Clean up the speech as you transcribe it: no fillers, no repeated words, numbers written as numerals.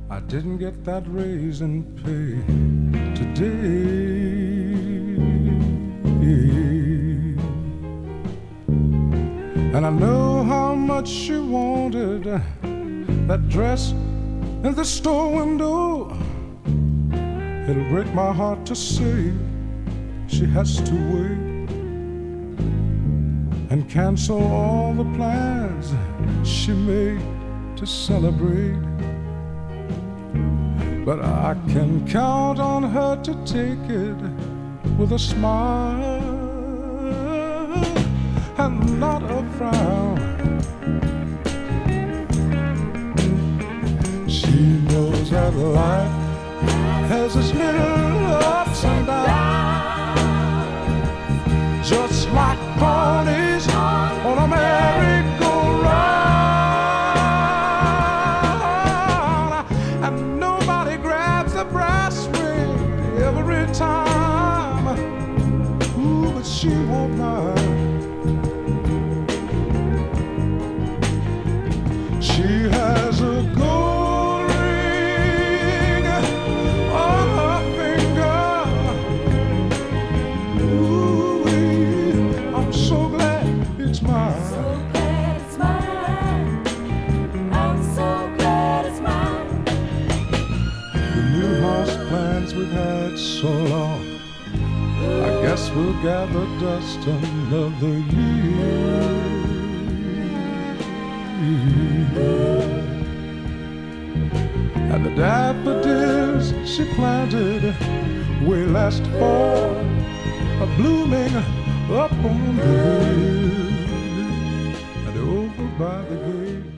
I didn't get that raise in pay today. And I know how much she wanted that dress in the store window. It'll break my heart to say she has to wait and cancel all the plans she made to celebrate. But I can count on her to take it with a smile and not a frown. She knows that life has its little ups and downs, just like ponies on a merry-go-round. And nobody grabs the brass ring every time. Ooh, but she won't mind. She has a gold ring on her finger. Ooh, I'm so glad it's mine. So glad it's mine. I'm so glad it's mine. The new house plans we've had so long, I guess we'll gather dust another year. And the daffodils she planted way last fall are blooming up on the hill and over by the gate.